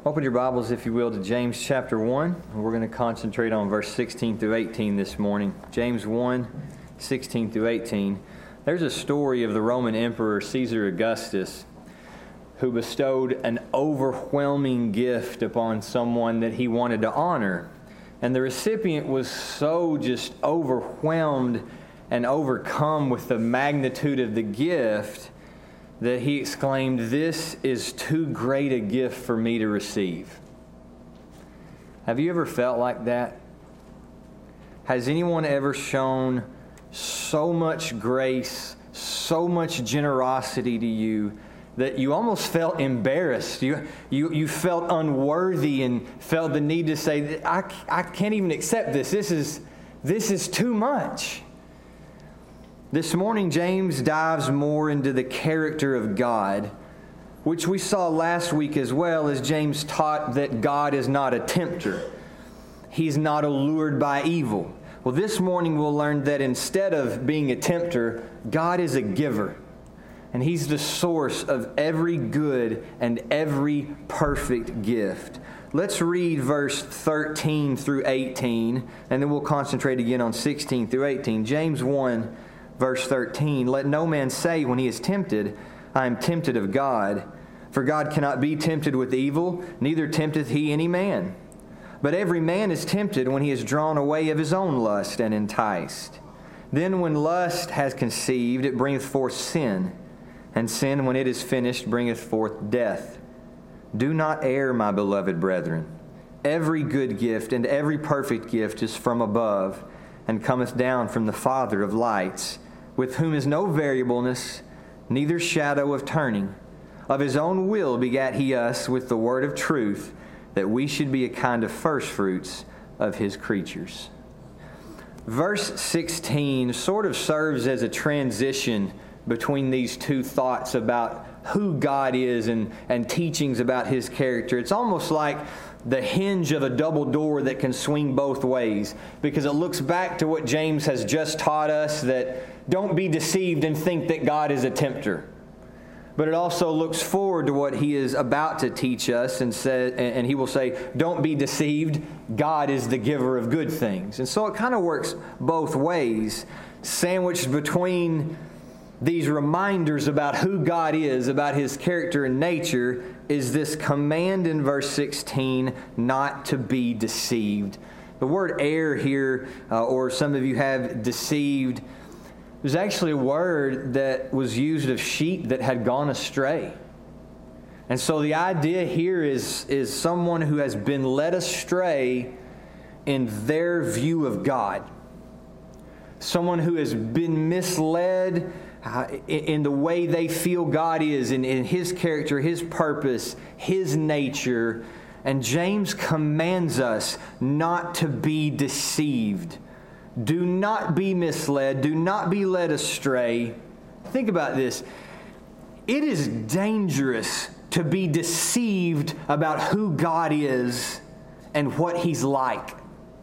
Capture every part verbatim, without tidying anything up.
Open your Bibles, if you will, to James chapter one. We're going to concentrate on verse sixteen through eighteen this morning. James one, sixteen through eighteen. There's a story of the Roman Emperor Caesar Augustus who bestowed an overwhelming gift upon someone that he wanted to honor. And the recipient was so just overwhelmed and overcome with the magnitude of the gift that he exclaimed, "This is too great a gift for me to receive." Have you ever felt like that? Has anyone ever shown so much grace, so much generosity to you that you almost felt embarrassed? You, you, you felt unworthy and felt the need to say, I, I can't even accept this. This is, this is too much. This morning, James dives more into the character of God, which we saw last week as well, as James taught that God is not a tempter. He's not allured by evil. Well, this morning we'll learn that instead of being a tempter, God is a giver. And He's the source of every good and every perfect gift. Let's read verse thirteen through eighteen, and then we'll concentrate again on sixteen through eighteen. James one, verse thirteen, "Let no man say when he is tempted, I am tempted of God. For God cannot be tempted with evil, neither tempteth He any man. But every man is tempted when he is drawn away of his own lust and enticed. Then when lust has conceived, it bringeth forth sin. And sin, when it is finished, bringeth forth death. Do not err, my beloved brethren. Every good gift and every perfect gift is from above, and cometh down from the Father of lights, with whom is no variableness, neither shadow of turning. Of His own will begat He us with the word of truth, that we should be a kind of firstfruits of His creatures." Verse sixteen sort of serves as a transition between these two thoughts about who God is and, and teachings about His character. It's almost like the hinge of a double door that can swing both ways, because it looks back to what James has just taught us, that don't be deceived and think that God is a tempter. But it also looks forward to what he is about to teach us, and say, and he will say, don't be deceived, God is the giver of good things. And so it kind of works both ways, sandwiched between these reminders about who God is, about His character and nature, is this command in verse sixteen not to be deceived. The word err here, uh, or some of you have deceived, there's actually a word that was used of sheep that had gone astray. And so the idea here is, is someone who has been led astray in their view of God. Someone who has been misled uh, in, in the way they feel God is, in, in His character, His purpose, His nature. And James commands us not to be deceived. Do not be misled. Do not be led astray. Think about this. It is dangerous to be deceived about who God is and what He's like.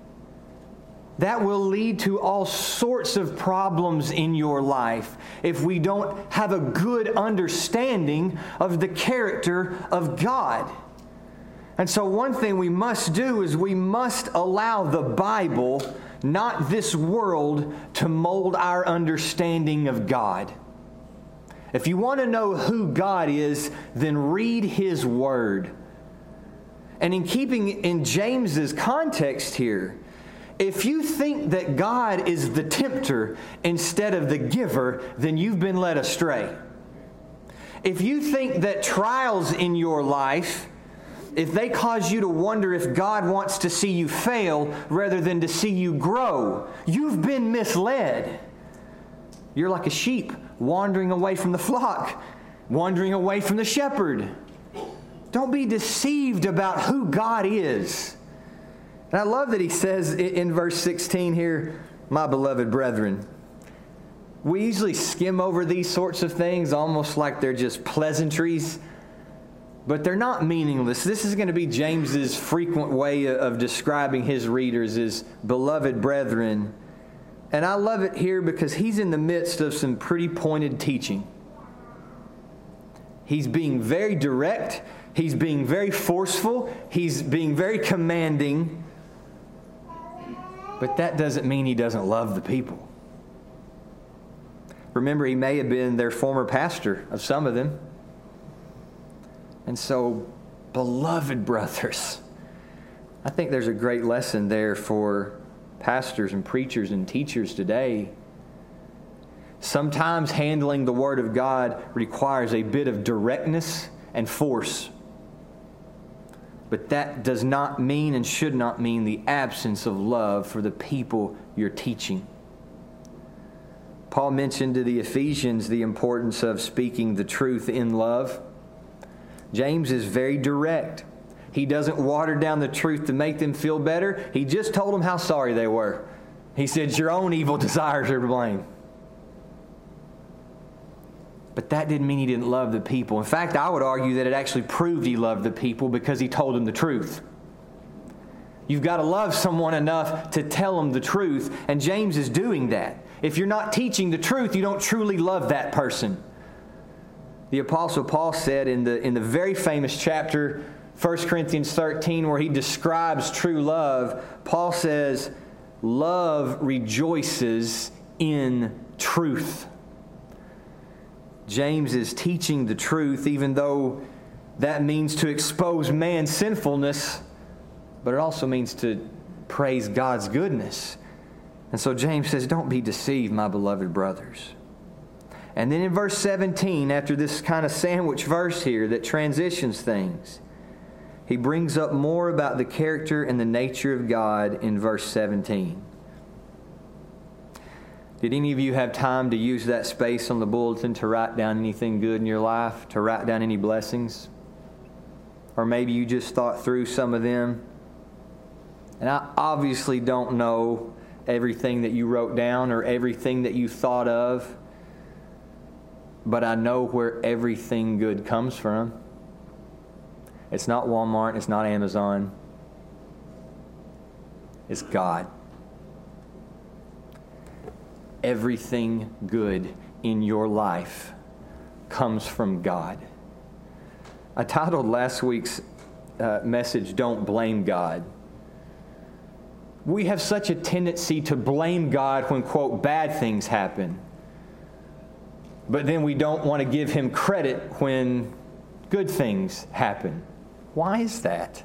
That will lead to all sorts of problems in your life if we don't have a good understanding of the character of God. And so one thing we must do is we must allow the Bible, not this world, to mold our understanding of God. If you want to know who God is, then read His Word. And in keeping in James's context here, if you think that God is the tempter instead of the giver, then you've been led astray. If you think that trials in your life, if they cause you to wonder if God wants to see you fail rather than to see you grow, you've been misled. You're like a sheep wandering away from the flock, wandering away from the shepherd. Don't be deceived about who God is. And I love that he says in verse sixteen here, my beloved brethren. We usually skim over these sorts of things almost like they're just pleasantries, but they're not meaningless. This is going to be James's frequent way of describing his readers as beloved brethren. And I love it here because he's in the midst of some pretty pointed teaching. He's being very direct. He's being very forceful. He's being very commanding. But that doesn't mean he doesn't love the people. Remember, he may have been their former pastor of some of them. And so, beloved brothers, I think there's a great lesson there for pastors and preachers and teachers today. Sometimes handling the Word of God requires a bit of directness and force. But that does not mean and should not mean the absence of love for the people you're teaching. Paul mentioned to the Ephesians the importance of speaking the truth in love. James is very direct. He doesn't water down the truth to make them feel better. He just told them how sorry they were. He said, your own evil desires are to blame. But that didn't mean he didn't love the people. In fact, I would argue that it actually proved he loved the people because he told them the truth. You've got to love someone enough to tell them the truth, and James is doing that. If you're not teaching the truth, you don't truly love that person. The Apostle Paul said in the, in the very famous chapter, First Corinthians thirteen, where he describes true love, Paul says, love rejoices in truth. James is teaching the truth, even though that means to expose man's sinfulness, but it also means to praise God's goodness. And so James says, don't be deceived, my beloved brothers. And then in verse seventeen, after this kind of sandwich verse here that transitions things, he brings up more about the character and the nature of God in verse seventeen. Did any of you have time to use that space on the bulletin to write down anything good in your life, to write down any blessings? Or maybe you just thought through some of them. And I obviously don't know everything that you wrote down or everything that you thought of, but I know where everything good comes from. It's not Walmart, it's not Amazon. It's God. Everything good in your life comes from God. I titled last week's uh, message, Don't Blame God. We have such a tendency to blame God when, quote, bad things happen. But then we don't want to give Him credit when good things happen. Why is that?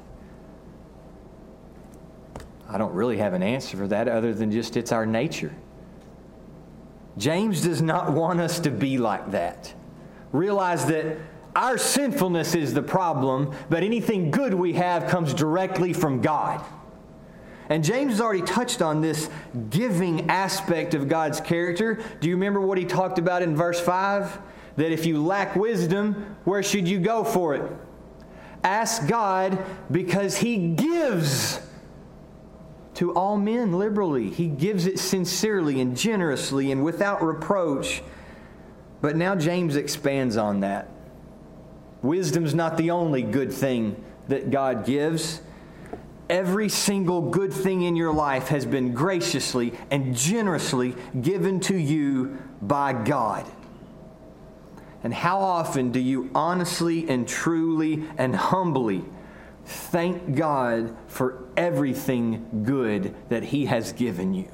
I don't really have an answer for that other than just it's our nature. James does not want us to be like that. Realize that our sinfulness is the problem, but anything good we have comes directly from God. And James has already touched on this giving aspect of God's character. Do you remember what he talked about in verse five? That if you lack wisdom, where should you go for it? Ask God, because He gives to all men liberally. He gives it sincerely and generously and without reproach. But now James expands on that. Wisdom's not the only good thing that God gives. Every single good thing in your life has been graciously and generously given to you by God. And how often do you honestly and truly and humbly thank God for everything good that He has given you?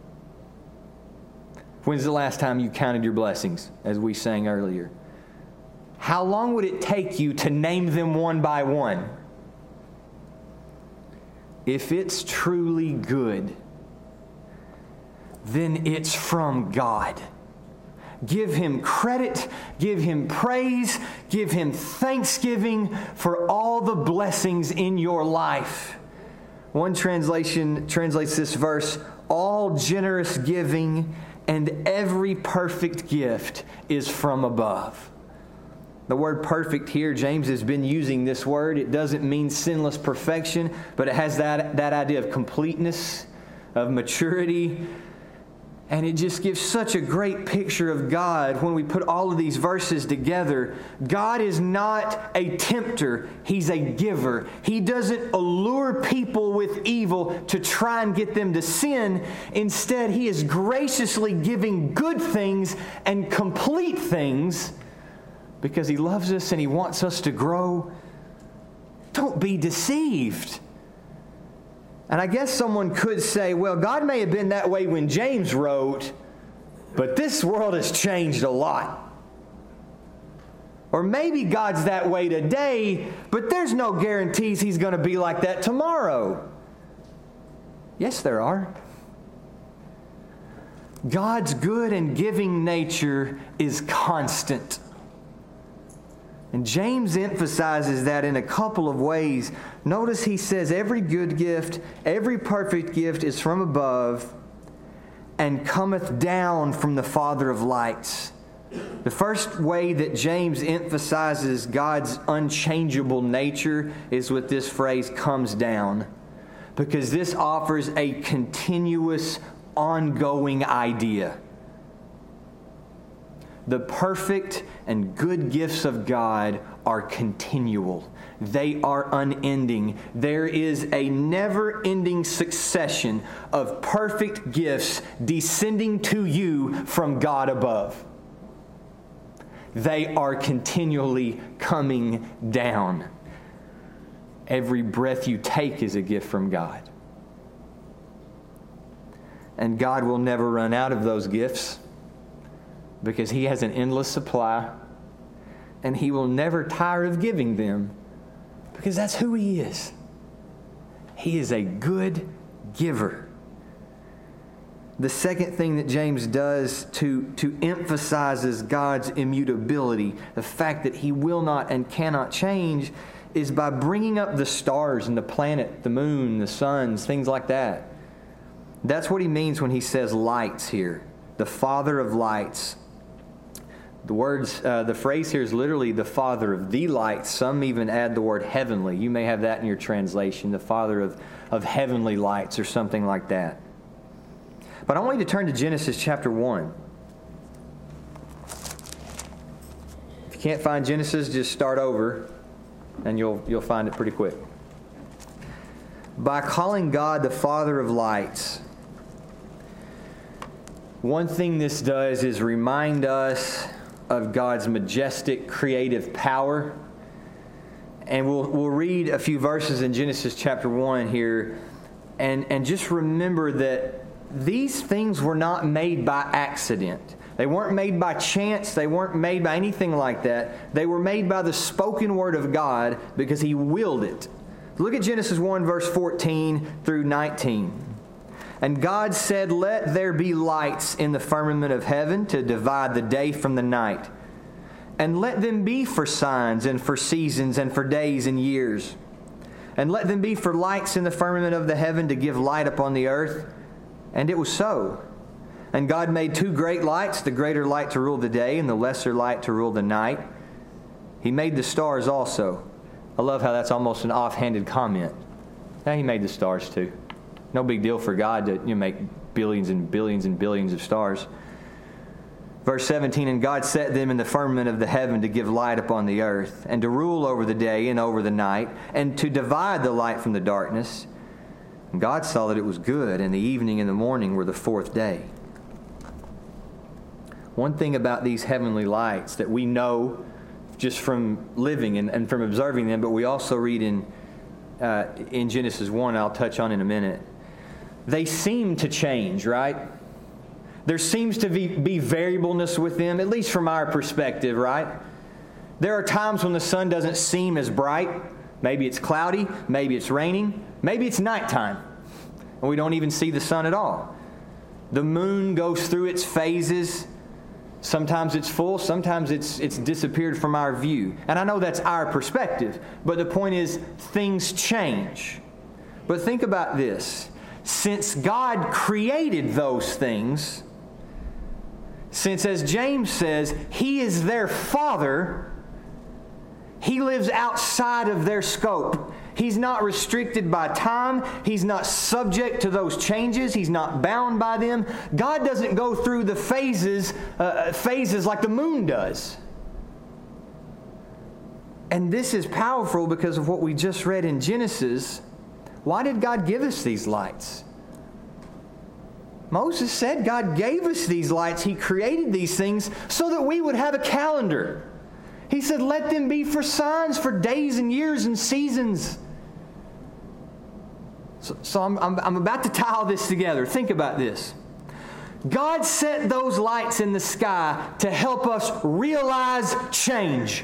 When's the last time you counted your blessings, as we sang earlier? How long would it take you to name them one by one? If it's truly good, then it's from God. Give Him credit, give Him praise, give Him thanksgiving for all the blessings in your life. One translation translates this verse, all generous giving and every perfect gift is from above. The word perfect here, James has been using this word. It doesn't mean sinless perfection, but it has that, that idea of completeness, of maturity. And it just gives such a great picture of God when we put all of these verses together. God is not a tempter. He's a giver. He doesn't allure people with evil to try and get them to sin. Instead, He is graciously giving good things and complete things because He loves us and He wants us to grow. Don't be deceived. And I guess someone could say, well, God may have been that way when James wrote, but this world has changed a lot. Or maybe God's that way today, but there's no guarantees He's going to be like that tomorrow. Yes, there are. God's good and giving nature is constant. And James emphasizes that in a couple of ways. Notice he says every good gift, every perfect gift is from above and cometh down from the Father of lights. The first way that James emphasizes God's unchangeable nature is with this phrase, comes down. Because this offers a continuous, ongoing idea. The perfect and good gifts of God are continual. They are unending. There is a never-ending succession of perfect gifts descending to you from God above. They are continually coming down. Every breath you take is a gift from God. And God will never run out of those gifts because He has an endless supply, and He will never tire of giving them because that's who He is. He is a good giver. The second thing that James does to, to emphasizes God's immutability, the fact that He will not and cannot change, is by bringing up the stars and the planet, the moon, the suns, things like that. That's what he means when he says lights here. The Father of lights. The words, uh, the phrase here is literally the Father of the lights. Some even add the word heavenly. You may have that in your translation, the Father of, of heavenly lights or something like that. But I want you to turn to Genesis chapter one. If you can't find Genesis, just start over and you'll you'll find it pretty quick. By calling God the Father of lights, one thing this does is remind us of God's majestic creative power. And we'll we'll read a few verses in Genesis chapter one here, and, and just remember that these things were not made by accident. They weren't made by chance. They weren't made by anything like that. They were made by the spoken word of God because He willed it. Look at Genesis one, verse fourteen through nineteen. And God said, "Let there be lights in the firmament of heaven to divide the day from the night. And let them be for signs and for seasons and for days and years. And let them be for lights in the firmament of the heaven to give light upon the earth." And it was so. And God made two great lights, the greater light to rule the day and the lesser light to rule the night. He made the stars also. I love how that's almost an offhanded comment. Yeah, He made the stars too. No big deal for God to, you know, make billions and billions and billions of stars. Verse seventeen, and God set them in the firmament of the heaven to give light upon the earth, and to rule over the day and over the night, and to divide the light from the darkness. And God saw that it was good, and the evening and the morning were the fourth day. One thing about these heavenly lights that we know just from living and, and from observing them, but we also read in uh, in Genesis one, I'll touch on in a minute. They seem to change, right? There seems to be, be variableness with them, at least from our perspective, right? There are times when the sun doesn't seem as bright. Maybe it's cloudy, maybe it's raining, maybe it's nighttime, and we don't even see the sun at all. The moon goes through its phases. Sometimes it's full, sometimes it's it's disappeared from our view. And I know that's our perspective, but the point is things change. But think about this. Since God created those things, since, as James says, He is their Father, He lives outside of their scope. He's not restricted by time. He's not subject to those changes. He's not bound by them. God doesn't go through the phases, uh, phases like the moon does. And this is powerful because of what we just read in Genesis. Why did God give us these lights? Moses said God gave us these lights. He created these things so that we would have a calendar. He said, let them be for signs, for days and years and seasons. So, so I'm, I'm, I'm about to tie all this together. Think about this. God set those lights in the sky to help us realize change.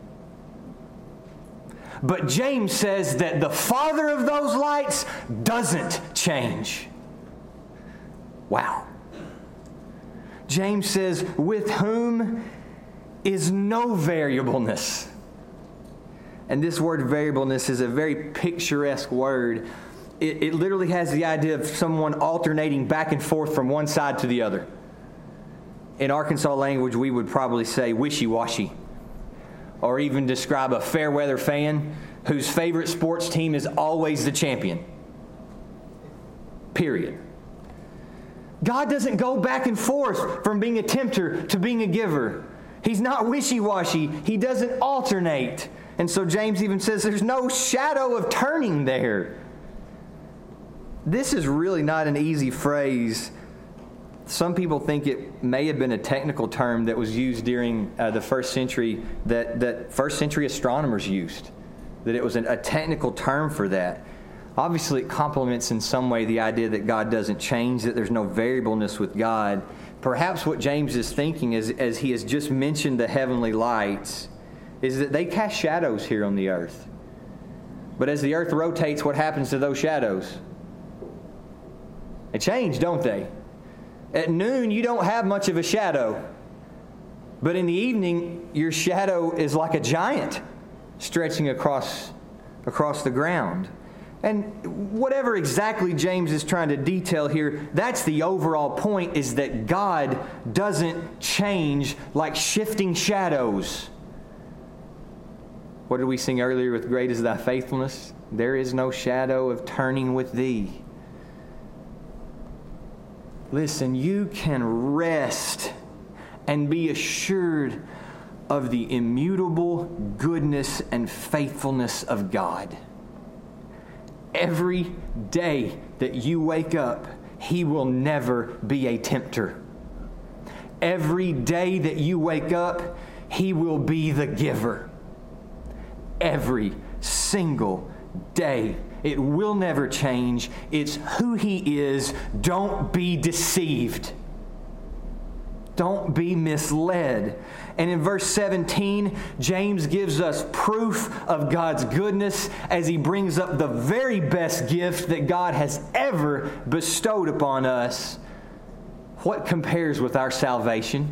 But James says that the Father of those lights doesn't change. Wow. James says, with whom is no variableness. And this word variableness is a very picturesque word. It, it literally has the idea of someone alternating back and forth from one side to the other. In Arkansas language, we would probably say wishy-washy. Or even describe a fair weather fan whose favorite sports team is always the champion. Period. God doesn't go back and forth from being a tempter to being a giver. He's not wishy-washy. He doesn't alternate. And so James even says there's no shadow of turning there. This is really not an easy phrase. Some people think it may have been a technical term that was used during uh, the first century that, that first century astronomers used, that it was an, a technical term for that. Obviously, it complements in some way the idea that God doesn't change, that there's no variableness with God. Perhaps what James is thinking is, as he has just mentioned the heavenly lights, is that they cast shadows here on the earth. But as the earth rotates, what happens to those shadows? They change, don't they? At noon, you don't have much of a shadow. But in the evening, your shadow is like a giant stretching across, across the ground. And whatever exactly James is trying to detail here, that's the overall point, is that God doesn't change like shifting shadows. What did we sing earlier with Great is Thy Faithfulness? There is no shadow of turning with Thee. Listen, you can rest and be assured of the immutable goodness and faithfulness of God. Every day that you wake up, He will never be a tempter. Every day that you wake up, He will be the giver. Every single day. It will never change. It's who He is. Don't be deceived. Don't be misled. And in verse seventeen, James gives us proof of God's goodness as he brings up the very best gift that God has ever bestowed upon us. What compares with our salvation?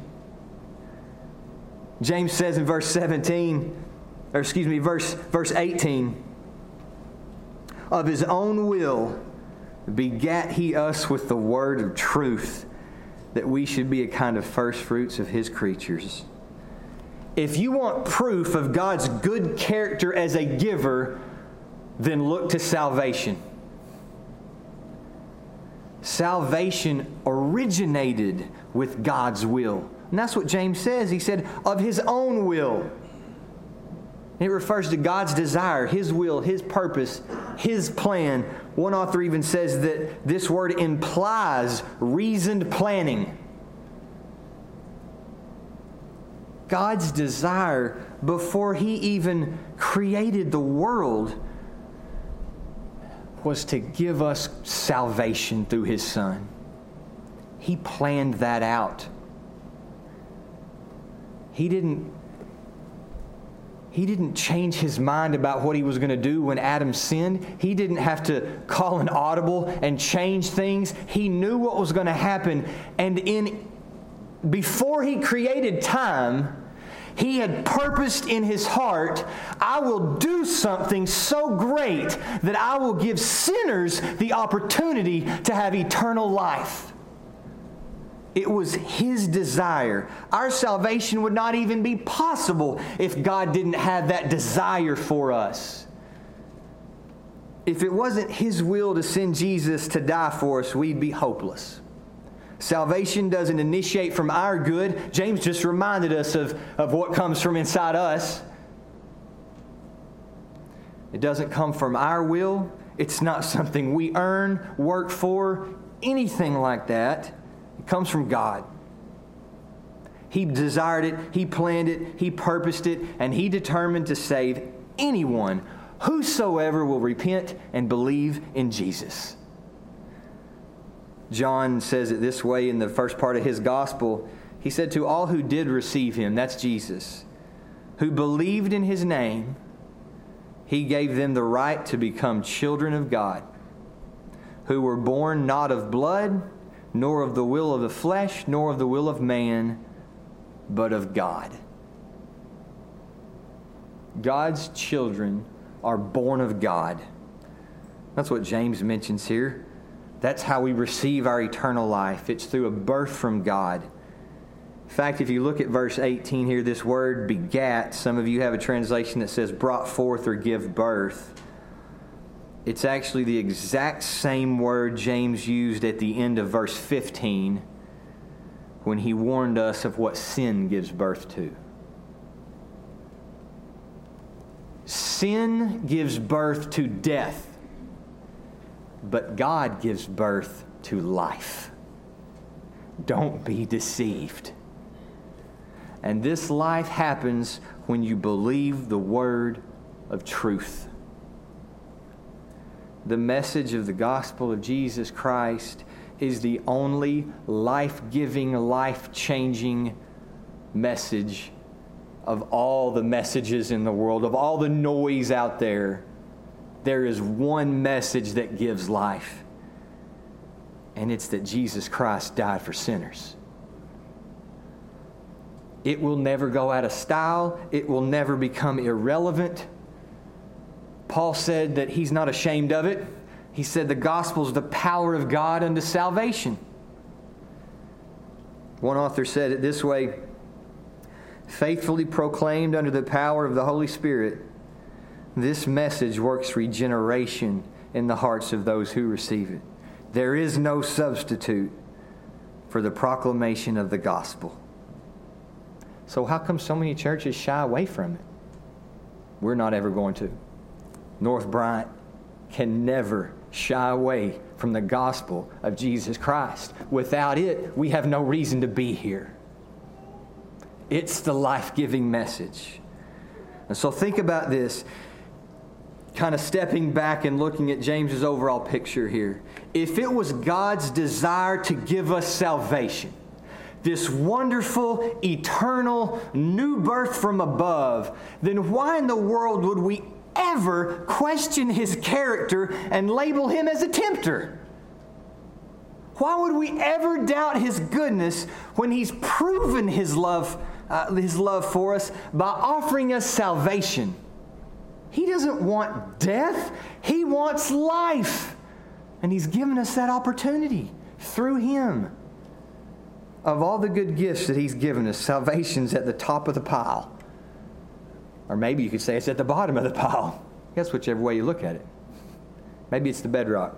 James says in verse seventeen, or excuse me, verse, verse eighteen, of His own will begat He us with the word of truth, that we should be a kind of first fruits of His creatures. If you want proof of God's good character as a giver, then look to salvation. Salvation originated with God's will. And that's what James says. He said, of His own will. It refers to God's desire, His will, His purpose, His plan. One author even says that this word implies reasoned planning. God's desire before He even created the world was to give us salvation through His Son. He planned that out. He didn't He didn't change His mind about what He was going to do when Adam sinned. He didn't have to call an audible and change things. He knew what was going to happen. And in before He created time, He had purposed in His heart, I will do something so great that I will give sinners the opportunity to have eternal life. It was His desire. Our salvation would not even be possible if God didn't have that desire for us. If it wasn't His will to send Jesus to die for us, we'd be hopeless. Salvation doesn't initiate from our good. James just reminded us of, of what comes from inside us. It doesn't come from our will. It's not something we earn, work for, anything like that. It comes from God. He desired it, He planned it, He purposed it, and He determined to save anyone, whosoever will repent and believe in Jesus. John says it this way in the first part of his gospel. He said, to all who did receive Him, that's Jesus, who believed in His name, He gave them the right to become children of God, who were born not of blood, nor of the will of the flesh, nor of the will of man, but of God. God's children are born of God. That's what James mentions here. That's how we receive our eternal life. It's through a birth from God. In fact, if you look at verse eighteen here, this word begat, some of you have a translation that says brought forth or give birth. It's actually the exact same word James used at the end of verse fifteen when he warned us of what sin gives birth to. Sin gives birth to death, but God gives birth to life. Don't be deceived. And this life happens when you believe the word of truth. The message of the gospel of Jesus Christ is the only life-giving, life-changing message of all the messages in the world, of all the noise out there. There is one message that gives life, and it's that Jesus Christ died for sinners. It will never go out of style. It will never become irrelevant. Paul said that he's not ashamed of it. He said the gospel is the power of God unto salvation. One author said it this way, faithfully proclaimed under the power of the Holy Spirit, this message works regeneration in the hearts of those who receive it. There is no substitute for the proclamation of the gospel. So how come so many churches shy away from it? We're not ever going to. North Bryant can never shy away from the gospel of Jesus Christ. Without it, we have no reason to be here. It's the life-giving message. And so think about this, kind of stepping back and looking at James's overall picture here. If it was God's desire to give us salvation, this wonderful, eternal, new birth from above, then why in the world would we ever question His character and label Him as a tempter? Why would we ever doubt His goodness when He's proven His love, uh, His love for us by offering us salvation? He doesn't want death. He wants life. And He's given us that opportunity through Him. Of all the good gifts that He's given us, salvation's at the top of the pile. Or maybe you could say it's at the bottom of the pile. I guess whichever way you look at it. Maybe it's the bedrock.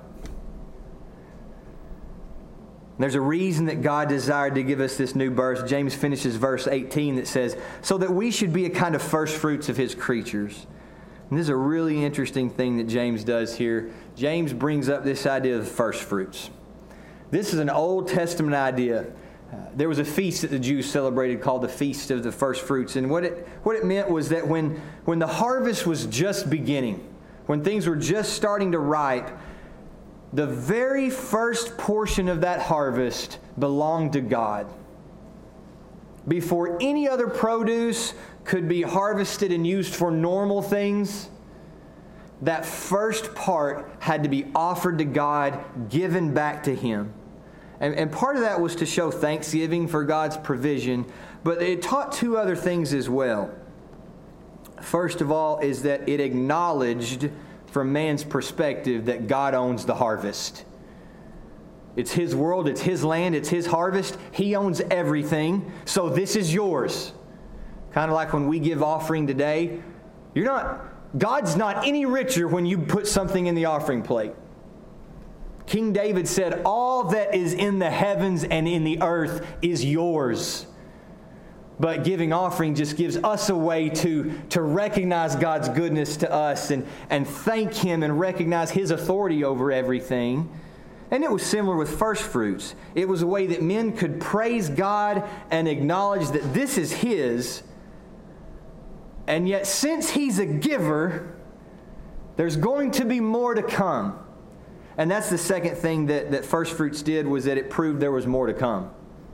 There's a reason that God desired to give us this new birth. James finishes verse eighteen that says, so that we should be a kind of first fruits of His creatures. And this is a really interesting thing that James does here. James brings up this idea of first fruits. This is an Old Testament idea. Uh, there was a feast that the Jews celebrated called the Feast of the First Fruits. And what it what it meant was that when, when the harvest was just beginning, when things were just starting to ripe, the very first portion of that harvest belonged to God. Before any other produce could be harvested and used for normal things, that first part had to be offered to God, given back to Him. And, and part of that was to show thanksgiving for God's provision, but it taught two other things as well. First of all is that it acknowledged from man's perspective that God owns the harvest. It's His world, it's His land, it's His harvest. He owns everything, so this is yours. Kind of like when we give offering today, you're not, God's not any richer when you put something in the offering plate. King David said, all that is in the heavens and in the earth is yours. But giving offering just gives us a way to, to recognize God's goodness to us and, and thank Him and recognize His authority over everything. And it was similar with first fruits. It was a way that men could praise God and acknowledge that this is His. And yet, since He's a giver, there's going to be more to come. And that's the second thing that, that first fruits did, was that it proved there was more to come.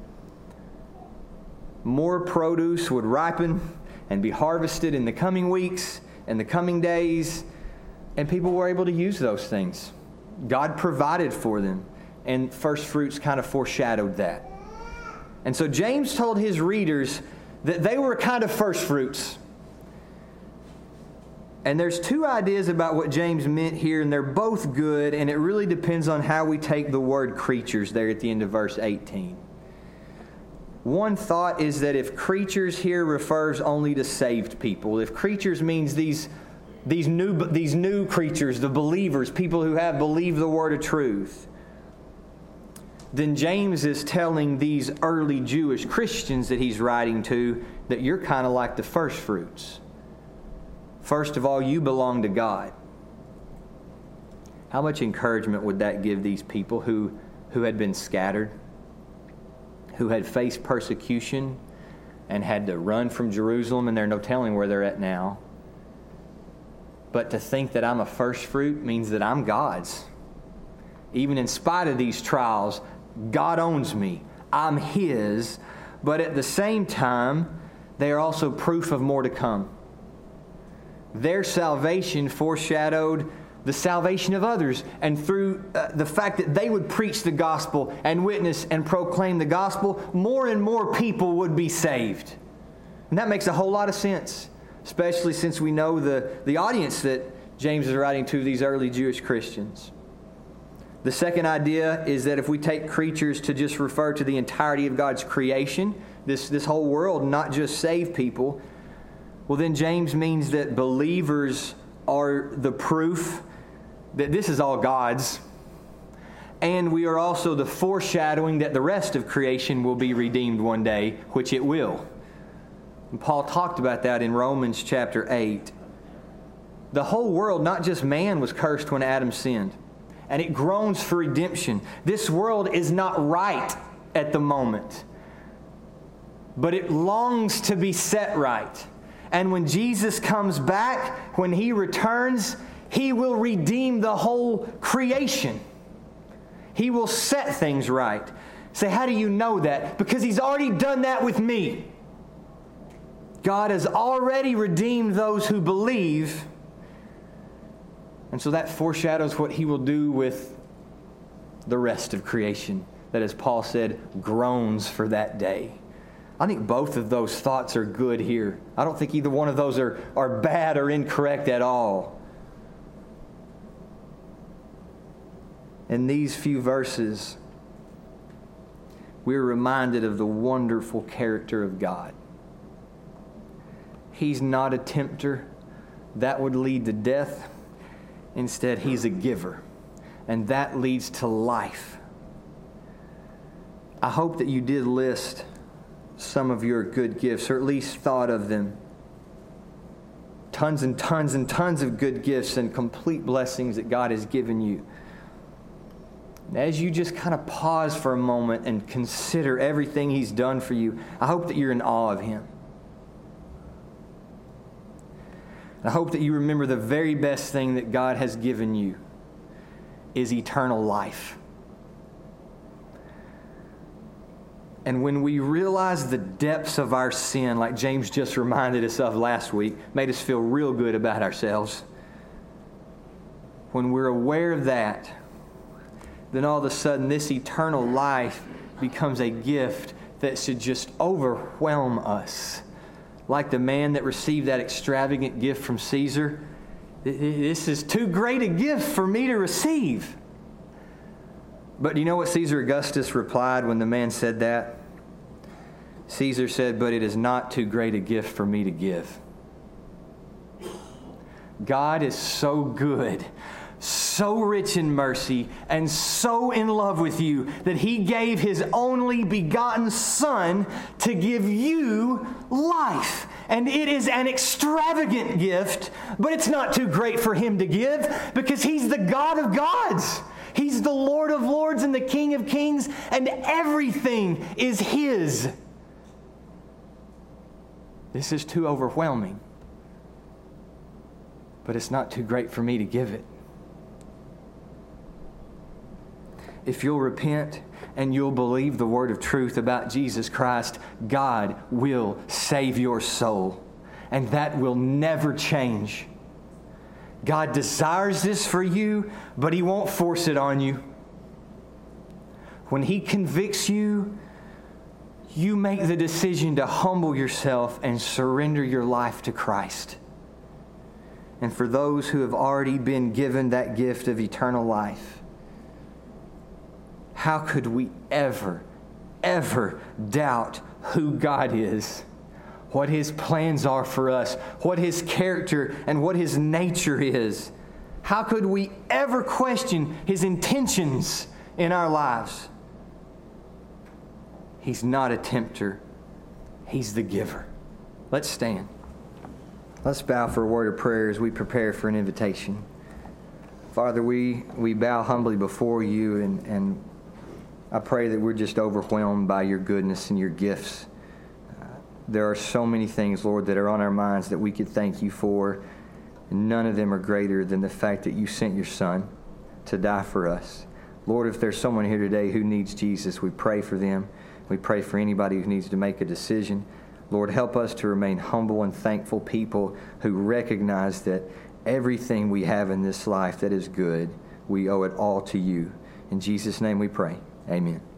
More produce would ripen and be harvested in the coming weeks and the coming days, and people were able to use those things. God provided for them, and first fruits kind of foreshadowed that. And so James told his readers that they were kind of first fruits. And there's two ideas about what James meant here, and they're both good, and it really depends on how we take the word creatures there at the end of verse eighteen. One thought is that if creatures here refers only to saved people, if creatures means these, these, new, these new creatures, the believers, people who have believed the word of truth, then James is telling these early Jewish Christians that he's writing to that you're kind of like the first fruits. First of all, you belong to God. How much encouragement would that give these people who, who had been scattered, who had faced persecution and had to run from Jerusalem, and there's no telling where they're at now. But to think that I'm a first fruit means that I'm God's. Even in spite of these trials, God owns me. I'm His. But at the same time, they are also proof of more to come. Their salvation foreshadowed the salvation of others. And through uh, the fact that they would preach the gospel and witness and proclaim the gospel, more and more people would be saved. And that makes a whole lot of sense, especially since we know the, the audience that James is writing to, these early Jewish Christians. The second idea is that if we take creatures to just refer to the entirety of God's creation, this, this whole world, not just saved people, well, then James means that believers are the proof that this is all God's. And we are also the foreshadowing that the rest of creation will be redeemed one day, which it will. And Paul talked about that in Romans chapter eight. The whole world, not just man, was cursed when Adam sinned. And it groans for redemption. This world is not right at the moment, but it longs to be set right. And when Jesus comes back, when He returns, He will redeem the whole creation. He will set things right. Say, how do you know that? Because He's already done that with me. God has already redeemed those who believe. And so that foreshadows what He will do with the rest of creation. That, as Paul said, groans for that day. I think both of those thoughts are good here. I don't think either one of those are, are bad or incorrect at all. In these few verses, we're reminded of the wonderful character of God. He's not a tempter. That would lead to death. Instead, He's a giver. And that leads to life. I hope that you did list some of your good gifts, or at least thought of them. Tons and tons and tons of good gifts and complete blessings that God has given you. As you just kind of pause for a moment and consider everything He's done for you, I hope that you're in awe of Him. I hope that you remember the very best thing that God has given you is eternal life. And when we realize the depths of our sin, like James just reminded us of last week, made us feel real good about ourselves. When we're aware of that, then all of a sudden this eternal life becomes a gift that should just overwhelm us. Like the man that received that extravagant gift from Caesar. This is too great a gift for me to receive. But do you know what Caesar Augustus replied when the man said that? Caesar said, "But it is not too great a gift for me to give." God is so good, so rich in mercy, and so in love with you that He gave His only begotten Son to give you life. And it is an extravagant gift, but it's not too great for Him to give because He's the God of gods. He's He's the Lord of lords and the King of kings, and everything is His. This is too overwhelming, but it's not too great for me to give it. If you'll repent and you'll believe the word of truth about Jesus Christ, God will save your soul. And that will never change. God desires this for you, but He won't force it on you. When He convicts you, you make the decision to humble yourself and surrender your life to Christ. And for those who have already been given that gift of eternal life, how could we ever, ever doubt who God is, what His plans are for us, what His character and what His nature is? How could we ever question His intentions in our lives? He's not a tempter. He's the giver. Let's stand. Let's bow for a word of prayer as we prepare for an invitation. Father, we, we bow humbly before You, and, and I pray that we're just overwhelmed by Your goodness and Your gifts. Uh, there are so many things, Lord, that are on our minds that we could thank You for. And none of them are greater than the fact that You sent Your Son to die for us. Lord, if there's someone here today who needs Jesus, we pray for them. We pray for anybody who needs to make a decision. Lord, help us to remain humble and thankful people who recognize that everything we have in this life that is good, we owe it all to You. In Jesus' name we pray. Amen.